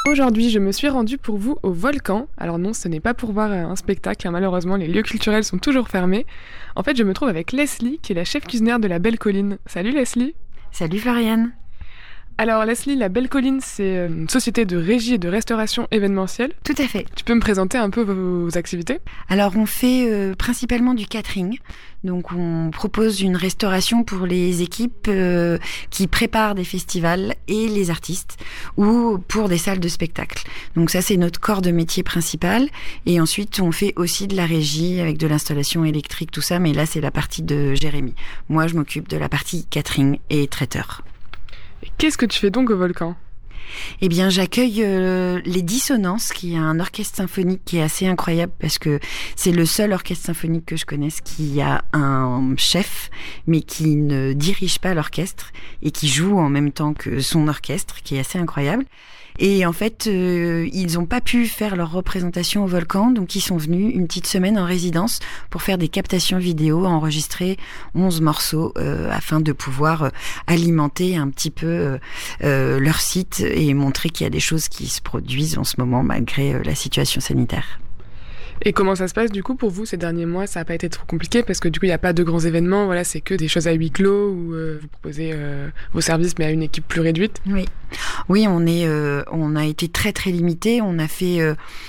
Aujourd'hui, je me suis rendue pour vous au Volcan. Alors non, ce n'est pas pour voir un spectacle, malheureusement les lieux culturels sont toujours fermés. En fait, je me trouve avec Leslie, qui est la chef cuisinière de la Belle Colline. Salut Leslie. Salut Floriane. Alors Leslie, la Belle Colline, c'est une société de régie et de restauration événementielle. Tout à fait. Tu peux me présenter un peu vos activités ? Alors on fait principalement du catering. Donc on propose une restauration pour les équipes qui préparent des festivals et les artistes ou pour des salles de spectacle. Donc ça c'est notre corps de métier principal. Et ensuite on fait aussi de la régie avec de l'installation électrique, tout ça. Mais là c'est la partie de Jérémy. Moi je m'occupe de la partie catering et traiteur. Et qu'est-ce que tu fais donc au Volcan ? Eh bien, j'accueille les Dissonances, qui est un orchestre symphonique qui est assez incroyable parce que c'est le seul orchestre symphonique que je connaisse qui a un chef, mais qui ne dirige pas l'orchestre et qui joue en même temps que son orchestre, qui est assez incroyable. Et en fait, ils n'ont pas pu faire leur représentation au Volcan, donc ils sont venus une petite semaine en résidence pour faire des captations vidéo, enregistrer 11 morceaux afin de pouvoir alimenter un petit peu leur site et montrer qu'il y a des choses qui se produisent en ce moment malgré la situation sanitaire. Et comment ça se passe du coup pour vous ces derniers mois ? Ça n'a pas été trop compliqué parce que du coup il n'y a pas de grands événements, voilà, c'est que des choses à huis clos où vous proposez vos services mais à une équipe plus réduite. Oui, on a été très très limité. On a fait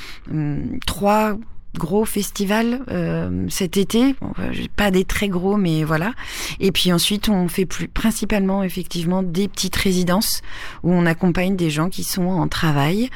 3 gros festivals cet été, pas des très gros mais voilà, et puis ensuite on fait principalement effectivement des petites résidences où on accompagne des gens qui sont en travail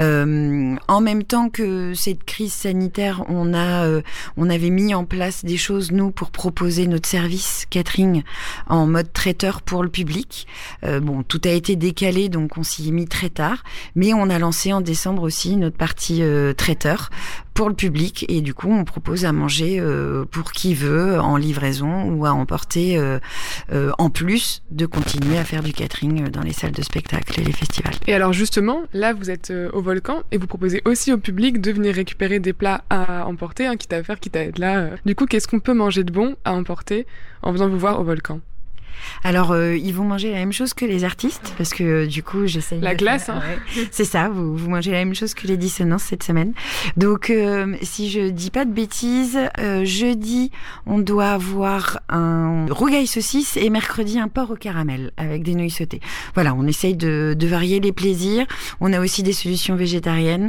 en même temps que cette crise sanitaire. On avait mis en place des choses nous pour proposer notre service catering en mode traiteur pour le public. Tout a été décalé donc on s'y est mis très tard, mais on a lancé en décembre aussi notre partie traiteur pour le public et du coup on propose à manger pour qui veut en livraison ou à emporter en plus de continuer à faire du catering dans les salles de spectacle et les festivals. Et alors justement là vous êtes au Volcan et vous proposez aussi au public de venir récupérer des plats à emporter, quitte à faire, quitte à être là. Du coup qu'est-ce qu'on peut manger de bon à emporter en venant vous voir au Volcan ? Alors, ils vont manger la même chose que les artistes, parce que du coup, j'essaye la de glace, faire... C'est ça, vous mangez la même chose que les Dissonances cette semaine. Donc, si je dis pas de bêtises, jeudi, on doit avoir un rougail saucisse et mercredi, un porc au caramel avec des nouilles sautées. Voilà, on essaye de varier les plaisirs. On a aussi des solutions végétariennes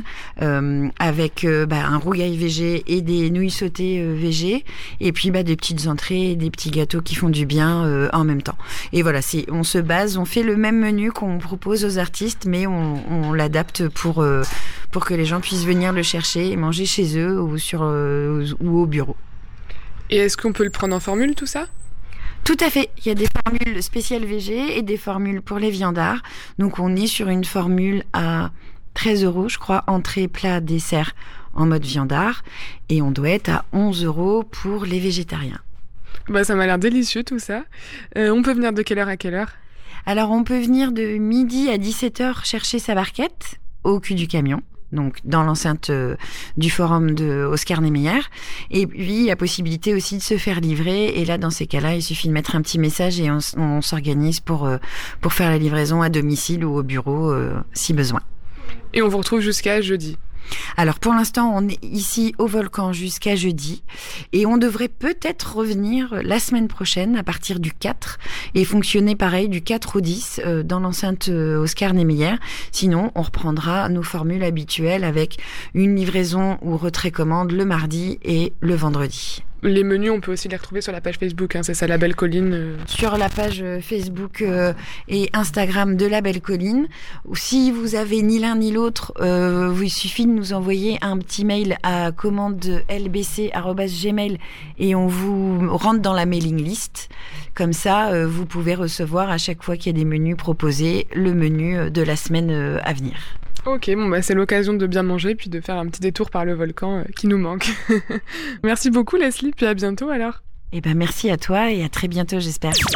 avec un rougail végé et des nouilles sautées végé, et puis des petites entrées et des petits gâteaux qui font du bien en même temps. Et voilà, on fait le même menu qu'on propose aux artistes, mais on l'adapte pour que les gens puissent venir le chercher et manger chez eux ou au bureau. Et est-ce qu'on peut le prendre en formule tout ça ? Tout à fait. Il y a des formules spéciales VG et des formules pour les viandards. Donc on est sur une formule à 13 €, je crois, entrée, plat, dessert en mode viandard, et on doit être à 11 € pour les végétariens. Ça m'a l'air délicieux tout ça. On peut venir de quelle heure à quelle heure ? Alors on peut venir de midi à 17h chercher sa barquette au cul du camion, donc dans l'enceinte du forum de Oscar Niemeyer. Et puis il y a possibilité aussi de se faire livrer, et là dans ces cas-là il suffit de mettre un petit message et on s'organise pour faire la livraison à domicile ou au bureau si besoin. Et on vous retrouve jusqu'à jeudi ? Alors pour l'instant, on est ici au Volcan jusqu'à jeudi, et on devrait peut-être revenir la semaine prochaine à partir du 4 et fonctionner pareil du 4 au 10 dans l'enceinte Oscar Niemeyer. Sinon, on reprendra nos formules habituelles avec une livraison ou retrait commande le mardi et le vendredi. Les menus, on peut aussi les retrouver sur la page Facebook, c'est ça, La Belle Colline. Sur la page Facebook et Instagram de La Belle Colline. Si vous avez ni l'un ni l'autre, il suffit de nous envoyer un petit mail à commande.lbc@gmail et on vous rentre dans la mailing list. Comme ça, vous pouvez recevoir à chaque fois qu'il y a des menus proposés, le menu de la semaine à venir. Ok, c'est l'occasion de bien manger puis de faire un petit détour par le Volcan qui nous manque. Merci beaucoup Leslie, puis à bientôt alors. Merci à toi et à très bientôt j'espère.